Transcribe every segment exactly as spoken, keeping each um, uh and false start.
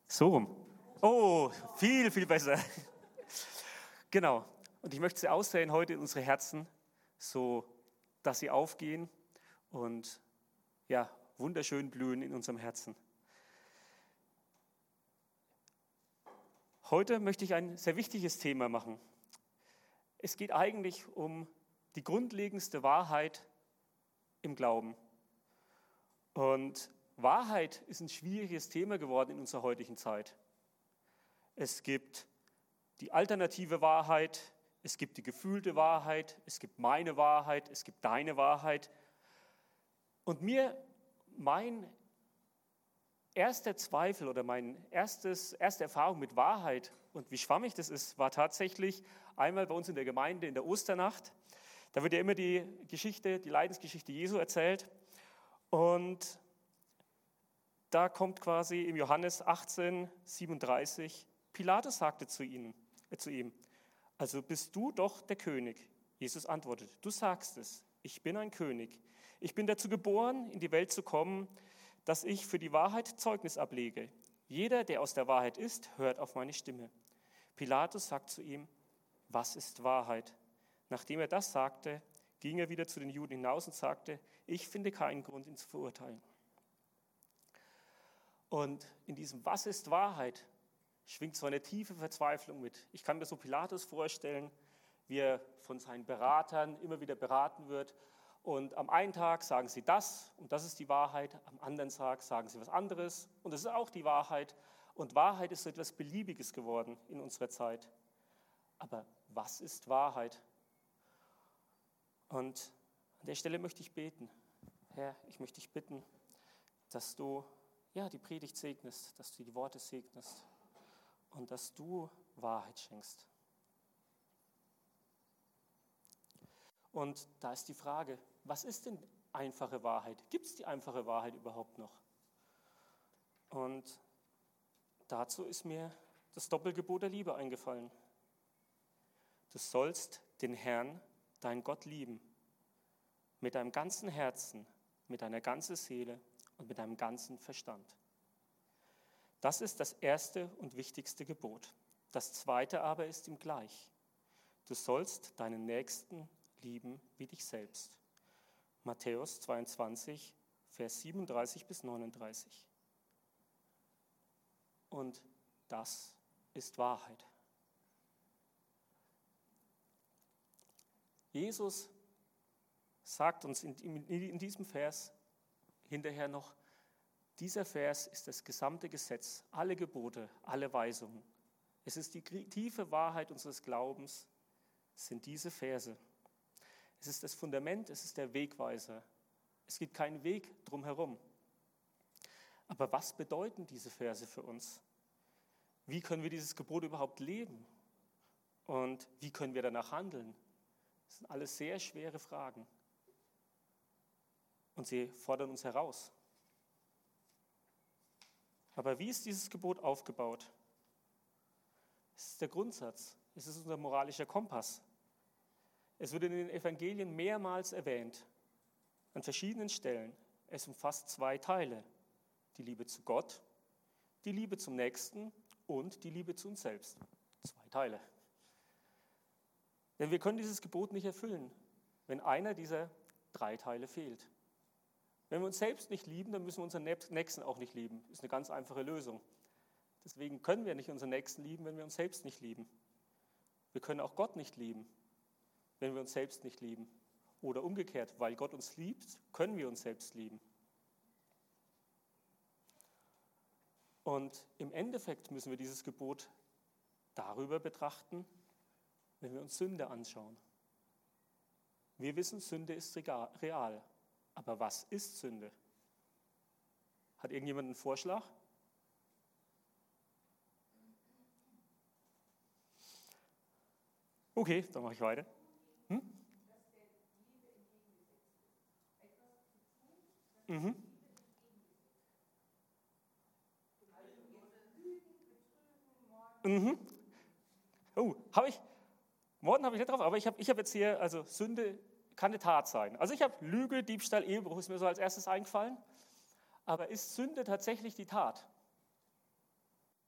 So rum. Oh, viel, viel besser. Genau. Und ich möchte sie aussäen heute in unsere Herzen, so dass sie aufgehen und ja, wunderschön blühen in unserem Herzen. Heute möchte ich ein sehr wichtiges Thema machen. Es geht eigentlich um die grundlegendste Wahrheit im Glauben. Und Wahrheit ist ein schwieriges Thema geworden in unserer heutigen Zeit. Es gibt die alternative Wahrheit, es gibt die gefühlte Wahrheit, es gibt meine Wahrheit, es gibt deine Wahrheit. Und mir, mein erster Zweifel oder meine erste Erfahrung mit Wahrheit und wie schwammig das ist, war tatsächlich einmal bei uns in der Gemeinde in der Osternacht. Da wird ja immer die Geschichte, die Leidensgeschichte Jesu erzählt. Und da kommt quasi im Johannes achtzehn, siebenunddreißig, Pilatus sagte zu, ihnen, äh, zu ihm, also bist du doch der König. Jesus antwortet, du sagst es, ich bin ein König. Ich bin dazu geboren, in die Welt zu kommen, dass ich für die Wahrheit Zeugnis ablege. Jeder, der aus der Wahrheit ist, hört auf meine Stimme. Pilatus sagt zu ihm, was ist Wahrheit? Nachdem er das sagte, ging er wieder zu den Juden hinaus und sagte, ich finde keinen Grund, ihn zu verurteilen. Und in diesem Was ist Wahrheit schwingt so eine tiefe Verzweiflung mit. Ich kann mir so Pilatus vorstellen, wie er von seinen Beratern immer wieder beraten wird. Und am einen Tag sagen sie das und das ist die Wahrheit, am anderen Tag sagen sie was anderes und das ist auch die Wahrheit. Und Wahrheit ist so etwas Beliebiges geworden in unserer Zeit. Aber was ist Wahrheit? Und an der Stelle möchte ich beten. Herr, ich möchte dich bitten, dass du ja, die Predigt segnest, dass du die Worte segnest und dass du Wahrheit schenkst. Und da ist die Frage, was ist denn einfache Wahrheit? Gibt es die einfache Wahrheit überhaupt noch? Und dazu ist mir das Doppelgebot der Liebe eingefallen. Du sollst den Herrn, deinen Gott, lieben, mit deinem ganzen Herzen, mit deiner ganzen Seele und mit deinem ganzen Verstand. Das ist das erste und wichtigste Gebot. Das zweite aber ist ihm gleich. Du sollst deinen Nächsten lieben wie dich selbst. Matthäus zweiundzwanzig, Vers siebenunddreißig bis neununddreißig. Und das ist Wahrheit. Jesus sagt uns in, in diesem Vers hinterher noch, dieser Vers ist das gesamte Gesetz, alle Gebote, alle Weisungen. Es ist die tiefe Wahrheit unseres Glaubens, sind diese Verse. Es ist das Fundament, es ist der Wegweiser. Es gibt keinen Weg drumherum. Aber was bedeuten diese Verse für uns? Wie können wir dieses Gebot überhaupt leben? Und wie können wir danach handeln? Das sind alles sehr schwere Fragen. Und sie fordern uns heraus. Aber wie ist dieses Gebot aufgebaut? Es ist der Grundsatz, es ist unser moralischer Kompass. Es wird in den Evangelien mehrmals erwähnt, an verschiedenen Stellen. Es umfasst zwei Teile, die Liebe zu Gott, die Liebe zum Nächsten und die Liebe zu uns selbst. Zwei Teile. Denn wir können dieses Gebot nicht erfüllen, wenn einer dieser drei Teile fehlt. Wenn wir uns selbst nicht lieben, dann müssen wir unseren Nächsten auch nicht lieben. Das ist eine ganz einfache Lösung. Deswegen können wir nicht unseren Nächsten lieben, wenn wir uns selbst nicht lieben. Wir können auch Gott nicht lieben, wenn wir uns selbst nicht lieben. Oder umgekehrt, weil Gott uns liebt, können wir uns selbst lieben. Und im Endeffekt müssen wir dieses Gebot darüber betrachten, wenn wir uns Sünde anschauen. Wir wissen, Sünde ist real. Aber was ist Sünde? Hat irgendjemand einen Vorschlag? Okay, dann mache ich weiter. Hm? Mhm. Mhm. Oh, habe ich, Morden habe ich nicht drauf, aber ich habe ich hab jetzt hier, also Sünde kann eine Tat sein. Also ich habe Lüge, Diebstahl, Ehebruch ist mir so als erstes eingefallen. Aber ist Sünde tatsächlich die Tat?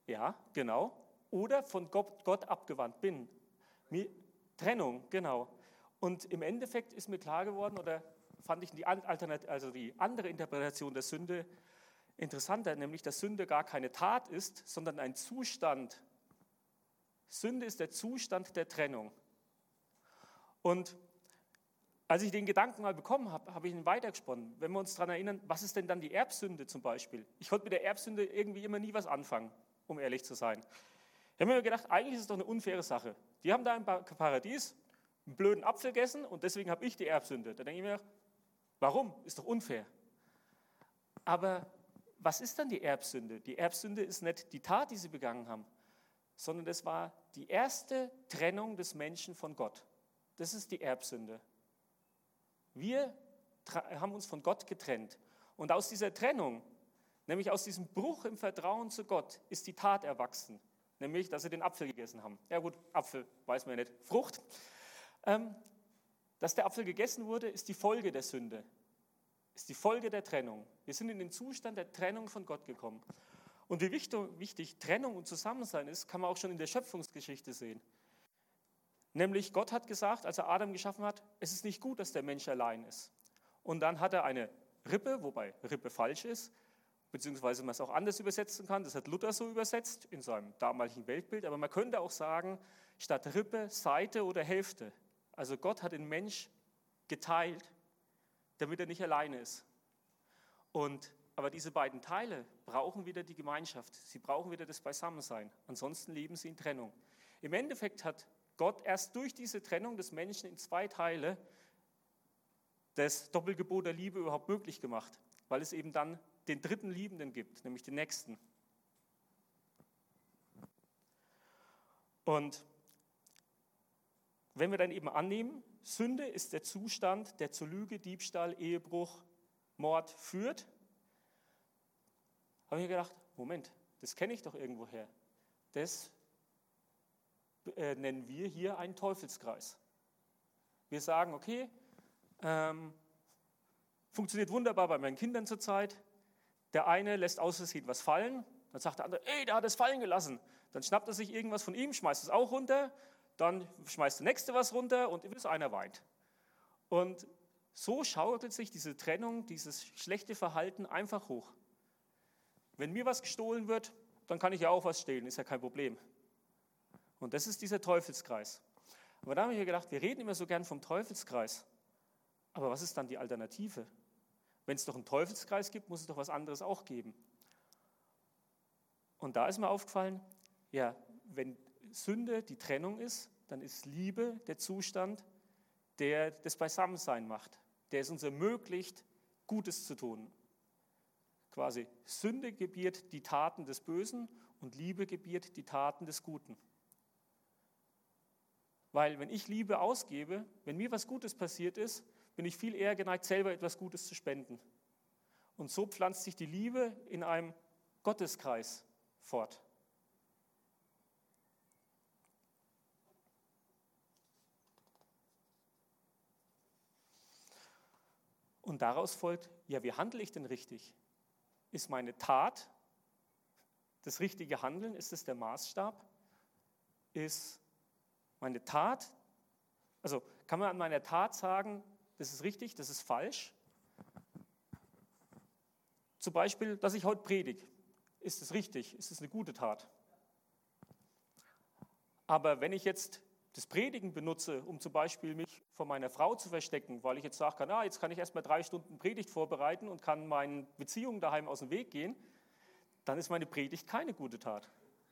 Ja, genau. Oder von Gott, Gott abgewandt bin. Mir, Trennung, genau. Und im Endeffekt ist mir klar geworden, oder fand ich die, Alternat- also die andere Interpretation der Sünde interessanter, nämlich, dass Sünde gar keine Tat ist, sondern ein Zustand. Sünde ist der Zustand der Trennung. Und als ich den Gedanken mal bekommen habe, habe ich ihn weitergesponnen. Wenn wir uns daran erinnern, was ist denn dann die Erbsünde zum Beispiel? Ich konnte mit der Erbsünde irgendwie immer nie was anfangen, um ehrlich zu sein. Ich habe mir gedacht, eigentlich ist es doch eine unfaire Sache. Die haben da im Paradies einen blöden Apfel gegessen und deswegen habe ich die Erbsünde. Da denke ich mir, warum? Ist doch unfair. Aber was ist dann die Erbsünde? Die Erbsünde ist nicht die Tat, die sie begangen haben, sondern das war die erste Trennung des Menschen von Gott. Das ist die Erbsünde. Wir haben uns von Gott getrennt. Und aus dieser Trennung, nämlich aus diesem Bruch im Vertrauen zu Gott, ist die Tat erwachsen. Nämlich, dass sie den Apfel gegessen haben. Ja gut, Apfel, weiß man ja nicht. Frucht. Ähm, dass der Apfel gegessen wurde, ist die Folge der Sünde. Ist die Folge der Trennung. Wir sind in den Zustand der Trennung von Gott gekommen. Und wie wichtig, wichtig Trennung und Zusammensein ist, kann man auch schon in der Schöpfungsgeschichte sehen. Nämlich Gott hat gesagt, als er Adam geschaffen hat, es ist nicht gut, dass der Mensch allein ist. Und dann hat er eine Rippe, wobei Rippe falsch ist, beziehungsweise man es auch anders übersetzen kann. Das hat Luther so übersetzt in seinem damaligen Weltbild. Aber man könnte auch sagen, statt Rippe, Seite oder Hälfte. Also Gott hat den Mensch geteilt, damit er nicht alleine ist. Und, aber diese beiden Teile brauchen wieder die Gemeinschaft. Sie brauchen wieder das Beisammensein. Ansonsten leben sie in Trennung. Im Endeffekt hat Gott erst durch diese Trennung des Menschen in zwei Teile das Doppelgebot der Liebe überhaupt möglich gemacht, weil es eben dann den dritten Liebenden gibt, nämlich den Nächsten. Und wenn wir dann eben annehmen, Sünde ist der Zustand, der zu Lüge, Diebstahl, Ehebruch, Mord führt, habe ich mir gedacht, Moment, das kenne ich doch irgendwoher. Das äh, nennen wir hier einen Teufelskreis. Wir sagen, okay, ähm, funktioniert wunderbar bei meinen Kindern zurzeit. Der eine lässt aus Versehen was fallen, dann sagt der andere, ey, der hat es fallen gelassen. Dann schnappt er sich irgendwas von ihm, schmeißt es auch runter, dann schmeißt der Nächste was runter und bis einer weint. Und so schaukelt sich diese Trennung, dieses schlechte Verhalten einfach hoch. Wenn mir was gestohlen wird, dann kann ich ja auch was stehlen, ist ja kein Problem. Und das ist dieser Teufelskreis. Aber da habe ich mir gedacht, wir reden immer so gern vom Teufelskreis. Aber was ist dann die Alternative? Wenn es doch einen Teufelskreis gibt, muss es doch was anderes auch geben. Und da ist mir aufgefallen, ja, wenn Sünde die Trennung ist, dann ist Liebe der Zustand, der das Beisammensein macht, der es uns ermöglicht, Gutes zu tun. Quasi Sünde gebiert die Taten des Bösen und Liebe gebiert die Taten des Guten. Weil wenn ich Liebe ausgebe, wenn mir was Gutes passiert ist, bin ich viel eher geneigt, selber etwas Gutes zu spenden. Und so pflanzt sich die Liebe in einem Gotteskreis fort. Und daraus folgt, ja, wie handle ich denn richtig? Ist meine Tat das richtige Handeln? Ist es der Maßstab? Ist meine Tat, also kann man an meiner Tat sagen, das ist richtig, das ist falsch? Zum Beispiel, dass ich heute predige. Ist es richtig? Ist es eine gute Tat? Aber wenn ich jetzt das Predigen benutze, um zum Beispiel mich vor meiner Frau zu verstecken, weil ich jetzt sagen kann, ah, jetzt kann ich erst mal drei Stunden Predigt vorbereiten und kann meinen Beziehungen daheim aus dem Weg gehen, dann ist meine Predigt keine gute Tat.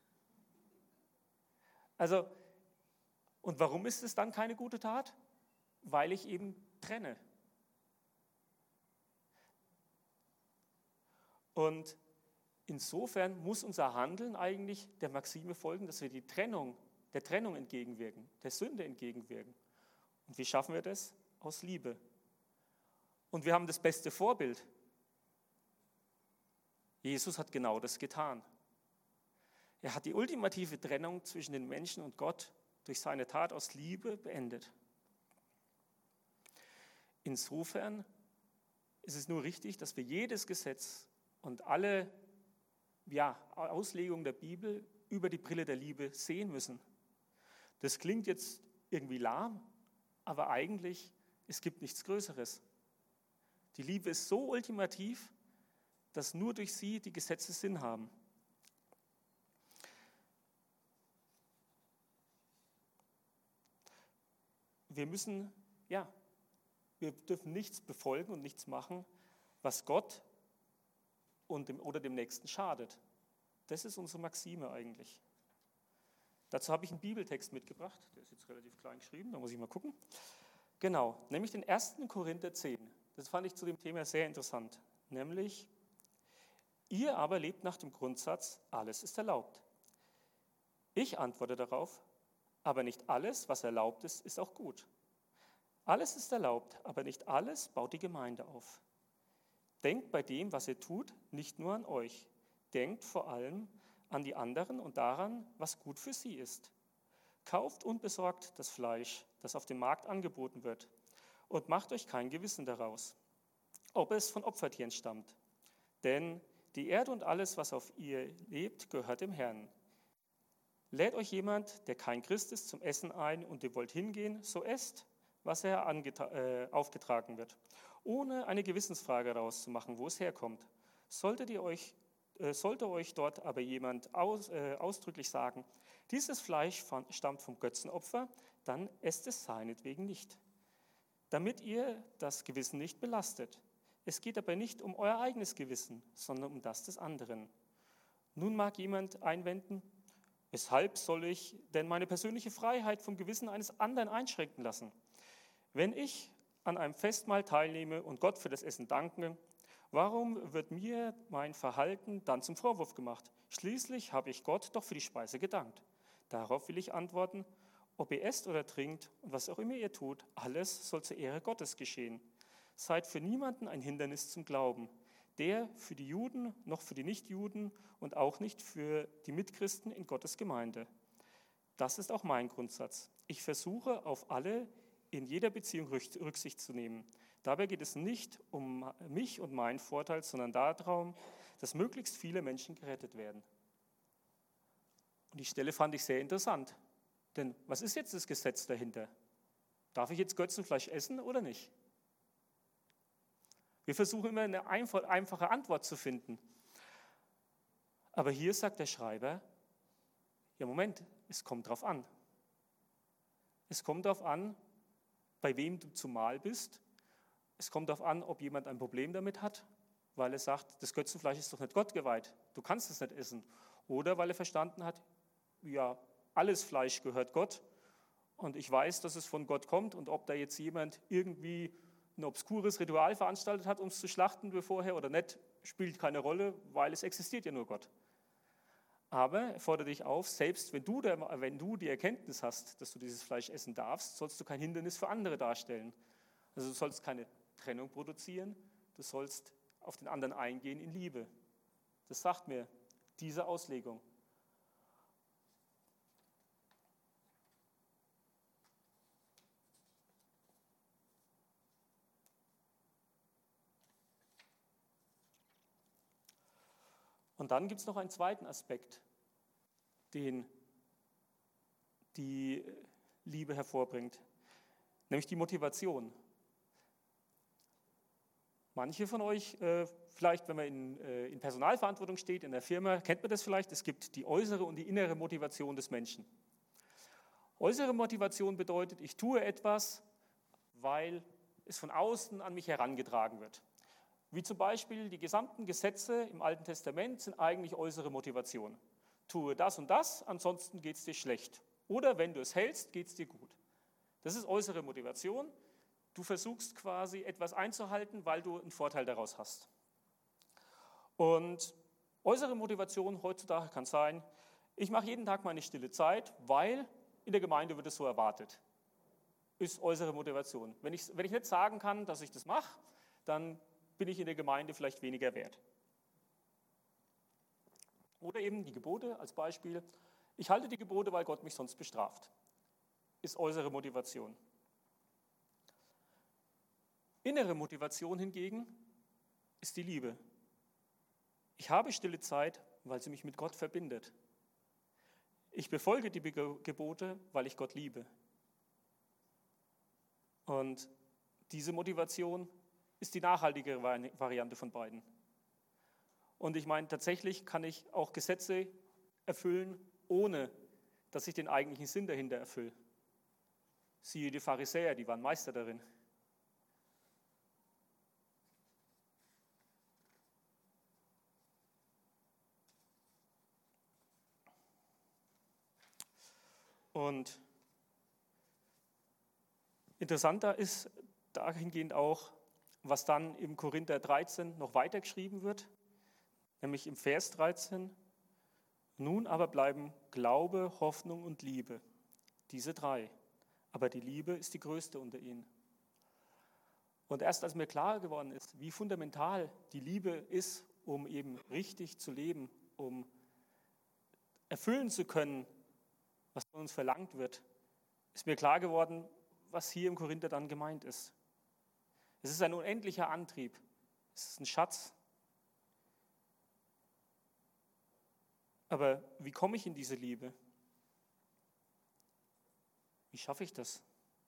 Also, und warum ist es dann keine gute Tat? Weil ich eben trenne. Und insofern muss unser Handeln eigentlich der Maxime folgen, dass wir die Trennung, der Trennung entgegenwirken, der Sünde entgegenwirken. Und wie schaffen wir das? Aus Liebe. Und wir haben das beste Vorbild. Jesus hat genau das getan. Er hat die ultimative Trennung zwischen den Menschen und Gott durch seine Tat aus Liebe beendet. Insofern ist es nur richtig, dass wir jedes Gesetz und alle ja, Auslegung der Bibel über die Brille der Liebe sehen müssen. Das klingt jetzt irgendwie lahm, aber eigentlich, es gibt nichts Größeres. Die Liebe ist so ultimativ, dass nur durch sie die Gesetze Sinn haben. Wir müssen, ja, wir dürfen nichts befolgen und nichts machen, was Gott und dem, oder dem Nächsten schadet. Das ist unsere Maxime eigentlich. Dazu habe ich einen Bibeltext mitgebracht, der ist jetzt relativ klein geschrieben, da muss ich mal gucken. Genau, nämlich den ersten Korinther zehn. Das fand ich zu dem Thema sehr interessant. Nämlich, ihr aber lebt nach dem Grundsatz, alles ist erlaubt. Ich antworte darauf, aber nicht alles, was erlaubt ist, ist auch gut. Alles ist erlaubt, aber nicht alles baut die Gemeinde auf. Denkt bei dem, was ihr tut, nicht nur an euch. Denkt vor allem an die anderen und daran, was gut für sie ist. Kauft unbesorgt das Fleisch, das auf dem Markt angeboten wird, und macht euch kein Gewissen daraus, ob es von Opfertieren stammt. Denn die Erde und alles, was auf ihr lebt, gehört dem Herrn. Lädt euch jemand, der kein Christ ist, zum Essen ein und ihr wollt hingehen, so esst, was er äh, aufgetragen wird, ohne eine Gewissensfrage rauszumachen, wo es herkommt. Solltet ihr euch, äh, sollte euch dort aber jemand aus, äh, ausdrücklich sagen, dieses Fleisch von, stammt vom Götzenopfer, dann esst es seinetwegen nicht, damit ihr das Gewissen nicht belastet. Es geht aber nicht um euer eigenes Gewissen, sondern um das des anderen. Nun mag jemand einwenden, weshalb soll ich denn meine persönliche Freiheit vom Gewissen eines anderen einschränken lassen? Wenn ich an einem Festmahl teilnehme und Gott für das Essen danke, warum wird mir mein Verhalten dann zum Vorwurf gemacht? Schließlich habe ich Gott doch für die Speise gedankt. Darauf will ich antworten, ob ihr esst oder trinkt und was auch immer ihr tut, alles soll zur Ehre Gottes geschehen. Seid für niemanden ein Hindernis zum Glauben, der für die Juden noch für die Nichtjuden und auch nicht für die Mitchristen in Gottes Gemeinde. Das ist auch mein Grundsatz. Ich versuche, auf alle in jeder Beziehung Rücksicht zu nehmen. Dabei geht es nicht um mich und meinen Vorteil, sondern darum, dass möglichst viele Menschen gerettet werden. Und die Stelle fand ich sehr interessant. Denn was ist jetzt das Gesetz dahinter? Darf ich jetzt Götzenfleisch essen oder nicht? Wir versuchen immer eine einfache Antwort zu finden. Aber hier sagt der Schreiber, ja Moment, es kommt drauf an. Es kommt darauf an, bei wem du zumal bist. Es kommt darauf an, ob jemand ein Problem damit hat, weil er sagt, das Götzenfleisch ist doch nicht Gott geweiht, du kannst es nicht essen. Oder weil er verstanden hat, ja, alles Fleisch gehört Gott und ich weiß, dass es von Gott kommt und ob da jetzt jemand irgendwie ein obskures Ritual veranstaltet hat, um es zu schlachten vorher oder nicht, spielt keine Rolle, weil es existiert ja nur Gott. Aber er fordert dich auf, selbst wenn du, der, wenn du die Erkenntnis hast, dass du dieses Fleisch essen darfst, sollst du kein Hindernis für andere darstellen. Also du sollst keine Trennung produzieren, du sollst auf den anderen eingehen in Liebe. Das sagt mir diese Auslegung. Und dann gibt es noch einen zweiten Aspekt, den die Liebe hervorbringt, nämlich die Motivation. Manche von euch, äh, vielleicht wenn man in, äh, in Personalverantwortung steht, in der Firma, kennt man das vielleicht, es gibt die äußere und die innere Motivation des Menschen. Äußere Motivation bedeutet, ich tue etwas, weil es von außen an mich herangetragen wird. Wie zum Beispiel die gesamten Gesetze im Alten Testament sind eigentlich äußere Motivation. Tue das und das, ansonsten geht es dir schlecht. Oder wenn du es hältst, geht es dir gut. Das ist äußere Motivation. Du versuchst quasi etwas einzuhalten, weil du einen Vorteil daraus hast. Und äußere Motivation heutzutage kann sein, ich mache jeden Tag meine stille Zeit, weil in der Gemeinde wird es so erwartet. Ist äußere Motivation. Wenn ich, wenn ich nicht sagen kann, dass ich das mache, dann bin ich in der Gemeinde vielleicht weniger wert. Oder eben die Gebote als Beispiel. Ich halte die Gebote, weil Gott mich sonst bestraft. Ist äußere Motivation. Innere Motivation hingegen ist die Liebe. Ich habe stille Zeit, weil sie mich mit Gott verbindet. Ich befolge die Gebote, weil ich Gott liebe. Und diese Motivation ist die nachhaltigere Variante von beiden. Und ich meine, tatsächlich kann ich auch Gesetze erfüllen, ohne dass ich den eigentlichen Sinn dahinter erfülle. Siehe die Pharisäer, die waren Meister darin. Und interessanter ist dahingehend auch, was dann im Korinther dreizehn noch weiter geschrieben wird, nämlich im Vers dreizehn. Nun aber bleiben Glaube, Hoffnung und Liebe, diese drei. Aber die Liebe ist die größte unter ihnen. Und erst als mir klar geworden ist, wie fundamental die Liebe ist, um eben richtig zu leben, um erfüllen zu können, was von uns verlangt wird, ist mir klar geworden, was hier im Korinther dann gemeint ist. Es ist ein unendlicher Antrieb. Es ist ein Schatz. Aber wie komme ich in diese Liebe? Wie schaffe ich das?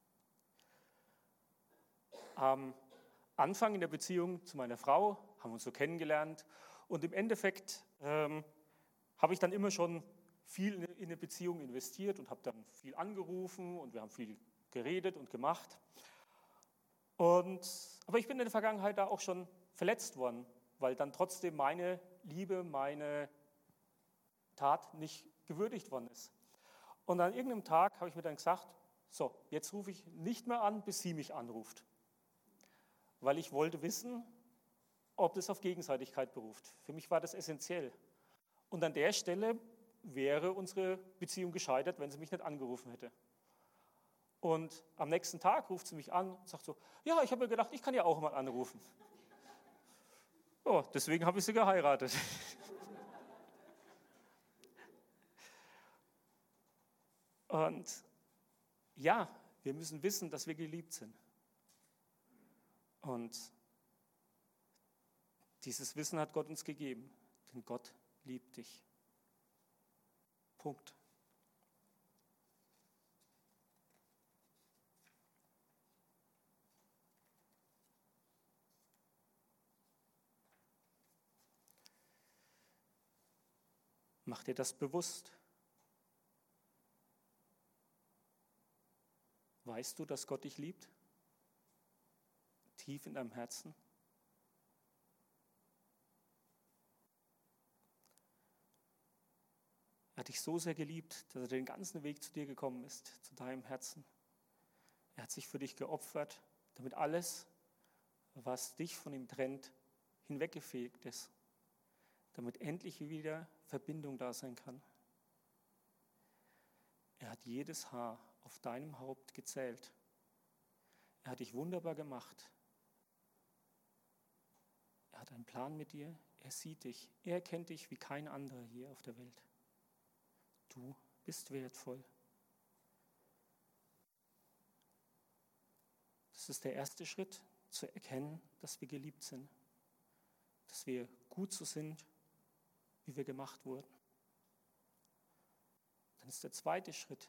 Am Anfang in der Beziehung zu meiner Frau haben wir uns so kennengelernt und im Endeffekt ähm, habe ich dann immer schon viel in eine Beziehung investiert und habe dann viel angerufen und wir haben viel geredet und gemacht. Und, aber ich bin in der Vergangenheit da auch schon verletzt worden, weil dann trotzdem meine Liebe, meine Tat nicht gewürdigt worden ist. Und an irgendeinem Tag habe ich mir dann gesagt, so, jetzt rufe ich nicht mehr an, bis sie mich anruft. Weil ich wollte wissen, ob das auf Gegenseitigkeit beruft. Für mich war das essentiell. Und an der Stelle wäre unsere Beziehung gescheitert, wenn sie mich nicht angerufen hätte. Und am nächsten Tag ruft sie mich an und sagt so, ja, ich habe mir gedacht, ich kann ja auch mal anrufen. Ja, deswegen habe ich sie geheiratet. Und ja, wir müssen wissen, dass wir geliebt sind. Und dieses Wissen hat Gott uns gegeben, denn Gott liebt dich. Punkt. Mach dir das bewusst. Weißt du, dass Gott dich liebt? Tief in deinem Herzen? Er hat dich so sehr geliebt, dass er den ganzen Weg zu dir gekommen ist, zu deinem Herzen. Er hat sich für dich geopfert, damit alles, was dich von ihm trennt, hinweggefegt ist, damit endlich wieder Verbindung da sein kann. Er hat jedes Haar auf deinem Haupt gezählt. Er hat dich wunderbar gemacht. Er hat einen Plan mit dir. Er sieht dich. Er kennt dich wie kein anderer hier auf der Welt. Du bist wertvoll. Das ist der erste Schritt, zu erkennen, dass wir geliebt sind. Dass wir gut so sind, wie wir gemacht wurden. Dann ist der zweite Schritt.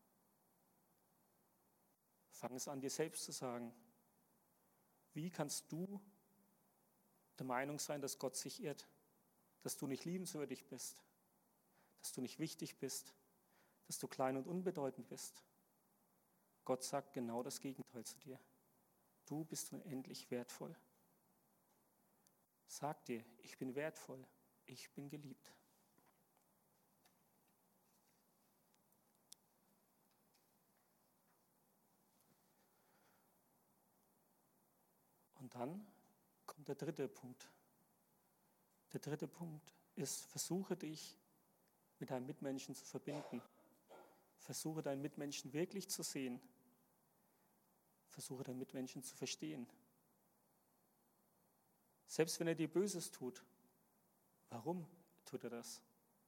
Fang es an, dir selbst zu sagen. Wie kannst du der Meinung sein, dass Gott sich irrt? Dass du nicht liebenswürdig bist? Dass du nicht wichtig bist? Dass du klein und unbedeutend bist? Gott sagt genau das Gegenteil zu dir. Du bist unendlich wertvoll. Sag dir, ich bin wertvoll, ich bin geliebt. Und dann kommt der dritte Punkt. Der dritte Punkt ist, versuche dich mit deinem Mitmenschen zu verbinden. Versuche deinen Mitmenschen wirklich zu sehen. Versuche deinen Mitmenschen zu verstehen. Selbst wenn er dir Böses tut, warum tut er das?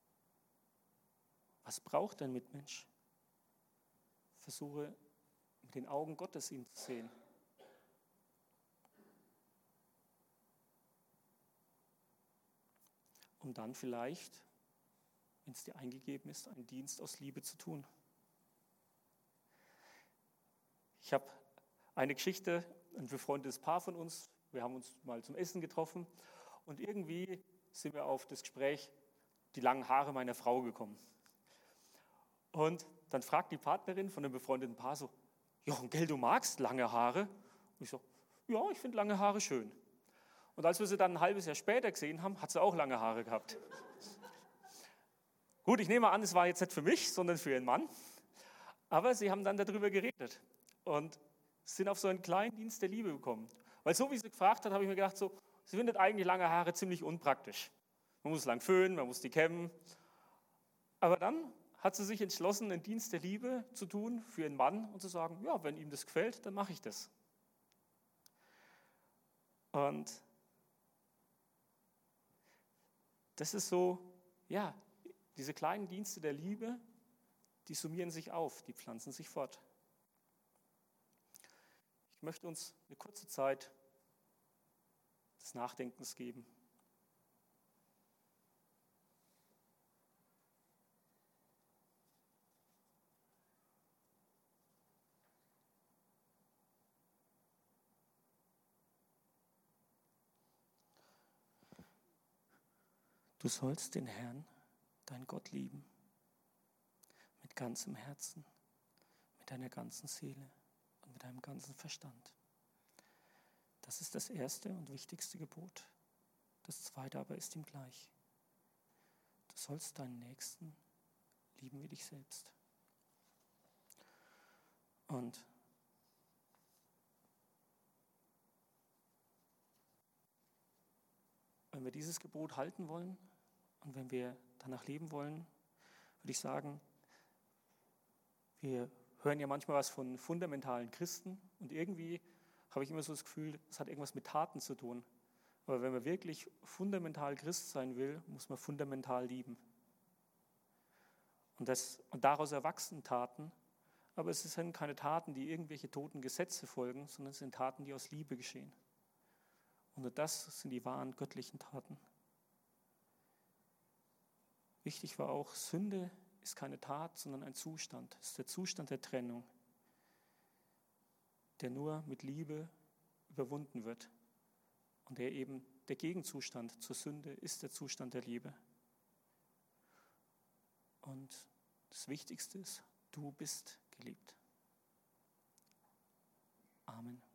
Was braucht dein Mitmensch? Versuche mit den Augen Gottes ihn zu sehen. um dann vielleicht, wenn es dir eingegeben ist, einen Dienst aus Liebe zu tun. Ich habe eine Geschichte, ein befreundetes Paar von uns, wir haben uns mal zum Essen getroffen und irgendwie sind wir auf das Gespräch die langen Haare meiner Frau gekommen. Und dann fragt die Partnerin von dem befreundeten Paar so, Jochen, gell, du magst lange Haare? Und ich so, ja, ich finde lange Haare schön. Und als wir sie dann ein halbes Jahr später gesehen haben, hat sie auch lange Haare gehabt. Gut, ich nehme an, es war jetzt nicht für mich, sondern für ihren Mann. Aber sie haben dann darüber geredet und sind auf so einen kleinen Dienst der Liebe gekommen. Weil so wie sie gefragt hat, habe ich mir gedacht, so, sie findet eigentlich lange Haare ziemlich unpraktisch. Man muss lang föhnen, man muss die kämmen. Aber dann hat sie sich entschlossen, einen Dienst der Liebe zu tun für ihren Mann und zu sagen, ja, wenn ihm das gefällt, dann mache ich das. Und das ist so, ja, diese kleinen Dienste der Liebe, die summieren sich auf, die pflanzen sich fort. Ich möchte uns eine kurze Zeit des Nachdenkens geben. Du sollst den Herrn, dein Gott, lieben, mit ganzem Herzen, mit deiner ganzen Seele und mit deinem ganzen Verstand. Das ist das erste und wichtigste Gebot. Das zweite aber ist ihm gleich. Du sollst deinen Nächsten lieben wie dich selbst. Und wenn wir dieses Gebot halten wollen und wenn wir danach leben wollen, würde ich sagen, wir hören ja manchmal was von fundamentalen Christen und irgendwie habe ich immer so das Gefühl, es hat irgendwas mit Taten zu tun. Aber wenn man wirklich fundamental Christ sein will, muss man fundamental lieben. Und, das, und daraus erwachsen Taten, aber es sind keine Taten, die irgendwelche toten Gesetze folgen, sondern es sind Taten, die aus Liebe geschehen. Und das sind die wahren göttlichen Taten. Wichtig war auch, Sünde ist keine Tat, sondern ein Zustand. Es ist der Zustand der Trennung, der nur mit Liebe überwunden wird. Und der eben der Gegenzustand zur Sünde ist der Zustand der Liebe. Und das Wichtigste ist, du bist geliebt. Amen.